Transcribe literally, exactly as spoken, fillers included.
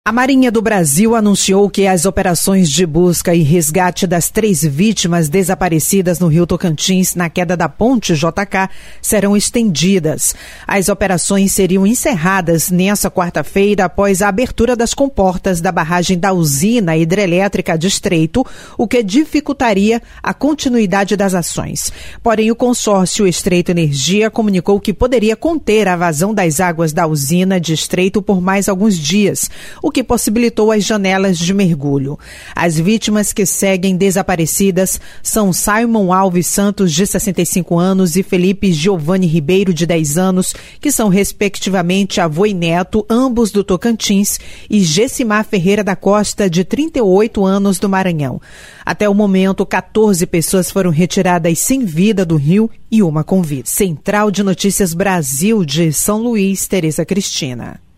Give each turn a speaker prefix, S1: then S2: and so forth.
S1: A Marinha do Brasil anunciou que as operações de busca e resgate das três vítimas desaparecidas no Rio Tocantins na queda da ponte J K serão estendidas. As operações seriam encerradas nesta quarta-feira após a abertura das comportas da barragem da usina hidrelétrica de Estreito, o que dificultaria a continuidade das ações. Porém, o consórcio Estreito Energia comunicou que poderia conter a vazão das águas da usina de Estreito por mais alguns dias, o que possibilitou as janelas de mergulho. As vítimas que seguem desaparecidas são Simon Alves Santos, de sessenta e cinco anos, e Felipe Giovanni Ribeiro, de dez anos, que são respectivamente avô e neto, ambos do Tocantins, e Gessimar Ferreira da Costa, de trinta e oito anos, do Maranhão. Até o momento, quatorze pessoas foram retiradas sem vida do rio e uma com vida. Central de Notícias Brasil, de São Luís, Tereza Cristina.